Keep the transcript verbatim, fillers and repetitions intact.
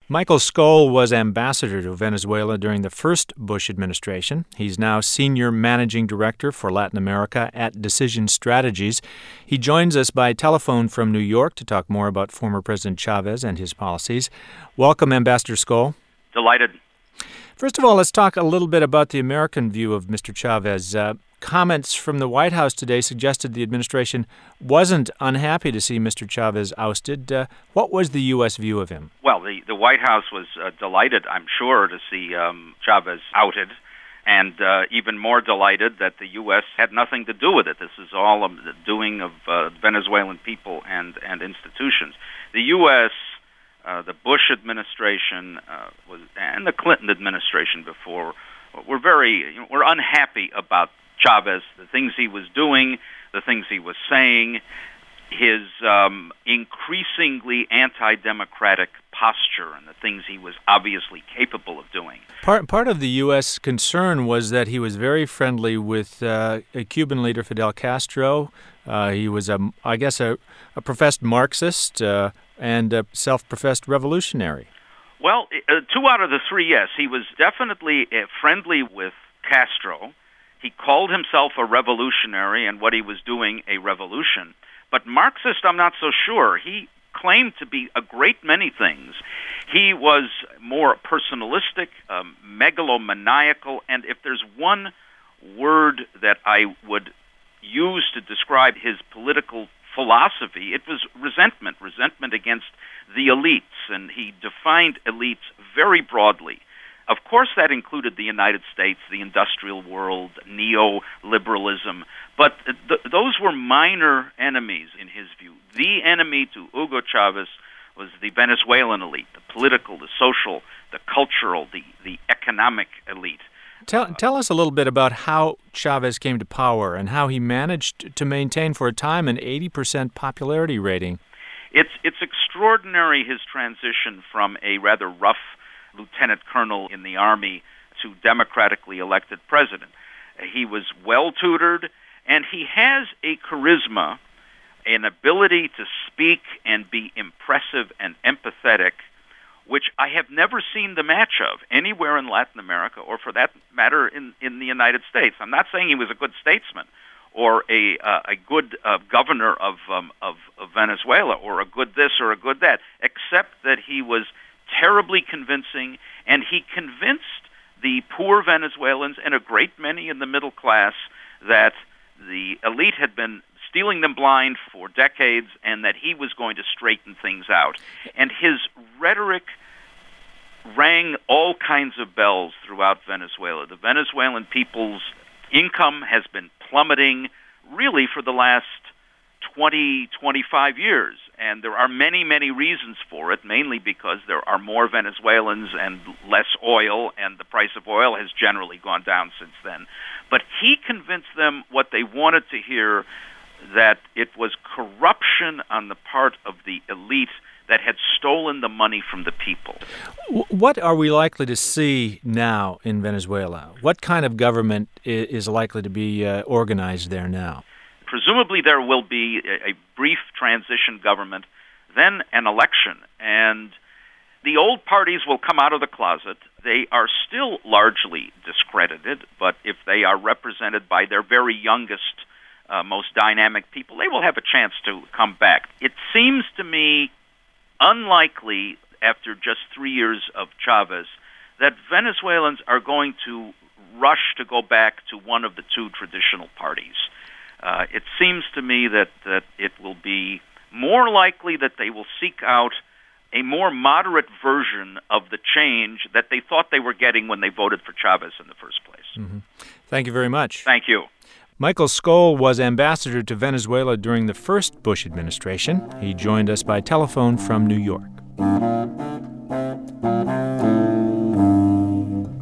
Michael Skoll was ambassador to Venezuela during the first Bush administration. He's now senior managing director for Latin America at Decision Strategies. He joins us by telephone from New York to talk more about former President Chavez and his policies. Welcome, Ambassador Skoll. Delighted. First of all, let's talk a little bit about the American view of Mister Chavez. Uh, comments from the White House today suggested the administration wasn't unhappy to see Mister Chavez ousted. Uh, what was the U S view of him? Well, the, the White House was uh, delighted, I'm sure, to see um, Chavez outed, and uh, even more delighted that the U S had nothing to do with it. This is all um, the doing of uh, Venezuelan people and, and institutions. The U S, uh, the Bush administration, uh, was, and the Clinton administration before, were very, you know, were unhappy about Chavez, the things he was doing, the things he was saying, his um, increasingly anti-democratic posture and the things he was obviously capable of doing. Part part of the U S concern was that he was very friendly with uh, a Cuban leader, Fidel Castro. Uh, he was, a, I guess, a, a professed Marxist uh, and a self-professed revolutionary. Well, uh, two out of the three, yes. He was definitely uh, friendly with Castro. He called himself a revolutionary and what he was doing a revolution. But Marxist, I'm not so sure. He claimed to be a great many things. He was more personalistic, um, megalomaniacal, and if there's one word that I would use to describe his political philosophy, it was resentment, resentment against the elites, and he defined elites very broadly. Of course, that included the United States, the industrial world, neoliberalism, but th- those were minor enemies in his view. The enemy to Hugo Chavez was the Venezuelan elite, the political, the social, the cultural, the, the economic elite. Tell, tell us a little bit about how Chavez came to power and how he managed to maintain for a time an eighty percent popularity rating. It's, it's extraordinary, his transition from a rather rough lieutenant colonel in the Army to democratically elected president. He was well-tutored, and he has a charisma, an ability to speak and be impressive and empathetic, which I have never seen the match of anywhere in Latin America, or for that matter in, in the United States. I'm not saying he was a good statesman or a uh, a good uh, governor of, um, of of Venezuela, or a good this or a good that, except that he was terribly convincing, and he convinced the poor Venezuelans and a great many in the middle class that the elite had been stealing them blind for decades and that he was going to straighten things out. And his rhetoric rang all kinds of bells throughout Venezuela. The Venezuelan people's income has been plummeting really for the last twenty, twenty-five years. And there are many, many reasons for it, mainly because there are more Venezuelans and less oil, and the price of oil has generally gone down since then. But he convinced them what they wanted to hear, that it was corruption on the part of the elite that had stolen the money from the people. What are we likely to see now in Venezuela? What kind of government is likely to be uh, organized there now? Presumably there will be a, a brief transition government, then an election, and the old parties will come out of the closet. They are still largely discredited, but if they are represented by their very youngest, uh, most dynamic people, they will have a chance to come back. It seems to me unlikely, after just three years of Chavez, that Venezuelans are going to rush to go back to one of the two traditional parties. Uh, it seems to me that, that it will be more likely that they will seek out a more moderate version of the change that they thought they were getting when they voted for Chavez in the first place. Mm-hmm. Thank you very much. Thank you. Michael Skoll was ambassador to Venezuela during the first Bush administration. He joined us by telephone from New York.